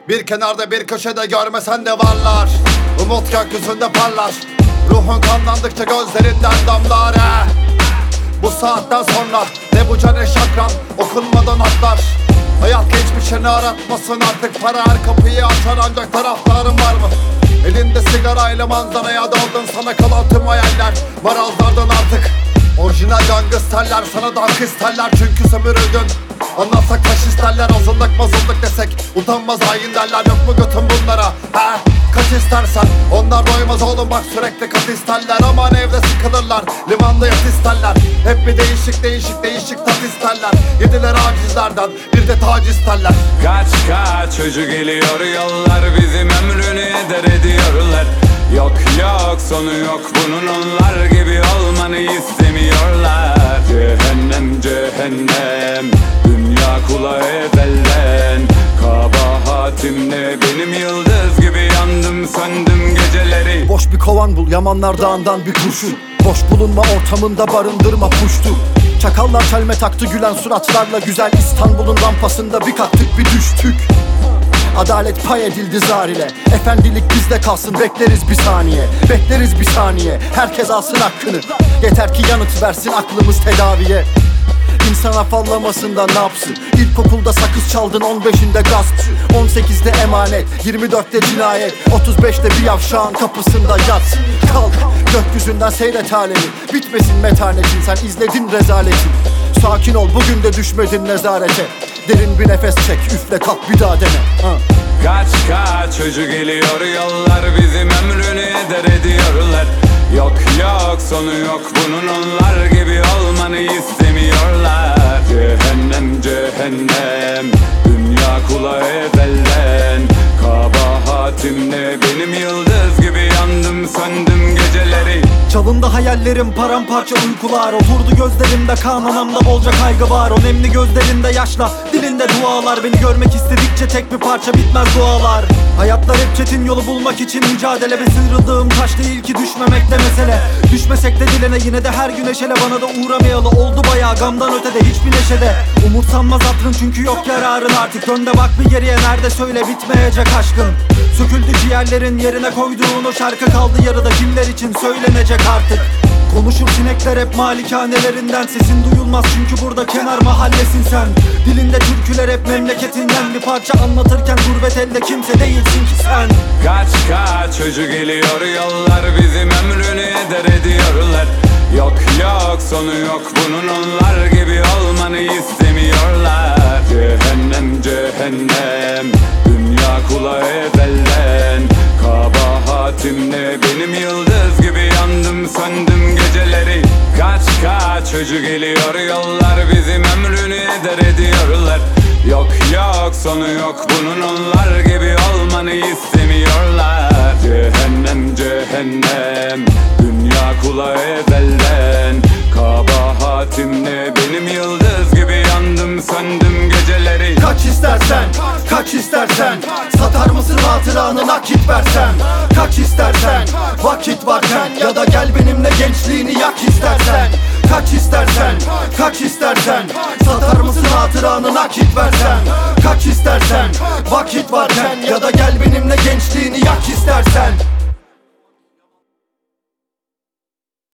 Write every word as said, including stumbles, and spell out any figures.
Bir kenarda bir köşede görmesen de varlar. Umut gökyüzünde parlar. Ruhun kanlandıkça gözlerinden damlar he. Bu saatten sonra ne bu can ne şakran, okunmadan atlar. Hayat geçmişini aratmasın artık, para her kapıyı açar ancak taraftarın var mı? Elinde sigarayla manzaraya daldın, sana kalan tüm hayaller marazlardan artık. Orijinal gangsterler sana dank isterler çünkü sömürüldün. Anlatsak taş isterler, azınlık mazınlık desek utanmaz hain derler, yok mu götün bunlara he? Kaç istersen onlar doymaz oğlum, bak sürekli kat isterler. Aman evde sıkılırlar, limanda yat isterler. Hep bir değişik değişik değişik tat isterler. Yediler acizlerden bir de tac isterler. Kaç kaç çocuk geliyor yollar, bizim ömrünü eder ediyorlar. Yok yok sonu yok bunun, onlar gibi olmanı istemiyorlar. Cehennem cehennem, dünya kulağı ezelden. Kabahatim ne benim, yıldız gibi yandım söndüm geceleri. Boş bir kovan bul, Yamanlar Dağı'ndan bir kurşun. Boş bulunma ortamında barındırma puştu. Çakallar çelme taktı gülen suratlarla, güzel İstanbul'un rampasında bir kalktık bir düştük. Adalet pay edildi zar ile, efendilik bizde kalsın, bekleriz bir saniye. Bekleriz bir saniye, herkes alsın hakkını. Yeter ki yanıt versin aklımız tedaviye. İnsan afallamasından ne yapsın? İlkokulda sakız çaldın, on beşinde gasp, on sekizde emanet, yirmi dörtte cinayet, otuz beşte bir yavşağın kapısında yat. Kalk gökyüzünden seyret alemi, bitmesin metanetin, sen izledin rezaletin. Sakin ol, bugün de düşmedin nezarete. Derin bir nefes çek, üfle kalk bir daha dene ha. Kaç kaç çocuk geliyor yollar, bizim ömrünü eder ediyorlar. Yok yok sonu yok bunun, onlar gibi olmanı istemiyorlar. Cehennem cehennem, dünya kulağı ezelden. Kabahatim ne benim, yıldız gibi yandım söndüm geceleri. Çalındı hayallerim, paramparça uykular. Oturdu gözlerimde, kanunumda bolca kaygı var. O nemli gözlerinde yaşla, dilinde dualar. Beni görmek istedikçe tek bir parça bitmez dualar. Hayatlar hep çetin, yolu bulmak için mücadele. Ve sıyrıldığım taş değil ki düşmemek de mesele. Düşmesek de dilene, yine de her gün eşele. Bana da uğramayalı oldu bayağı, gamdan ötede hiçbir neşede. Umursanmaz hatırın çünkü yok yararın artık. Dön de bak bir geriye, nerede söyle bitmeyecek aşkın. Söküldü ciğerlerin, yerine koyduğun o şarkı kaldı yarıda, kimler için söylenecek artık. Konuşur sinekler hep malikanelerinden, sesin duyulmaz çünkü burada kenar mahallesin sen. Dilinde türküler hep memleketinden, bir parça anlatırken gurbet elde kimse değilsin ki sen. Kaç kaç çocuk geliyor yollar, bizim ömrünü eder ediyorlar. Yok yok sonu yok bunun, onlar gibi olmanı istemiyorlar. Cehennem cehennem, dünya kulağı ezelden. Kabahatim ne benim, yıldız gibi yandım söndüm geceleri. Kaç kaç çocuk geliyor yollar, bizim ömrünü eder ediyorlar. Yok yok sonu yok bunun, onlar gibi olmanı istemiyorlar. Cehennem cehennem, dünya kulağı ezelden. Kabahatim ne benim, yıldız gibi yandım söndüm geceleri. Kaç istersen, kaç istersen, satar mısın hatıranı nakit versen? Kaç istersen, vakit varken, ya da gel benimle gençliğini yak istersen. Kaç istersen, kaç istersen, satar mısın hatıranı nakit versen? Kaç istersen, vakit varken, ya da gel benimle gençliğini yak istersen.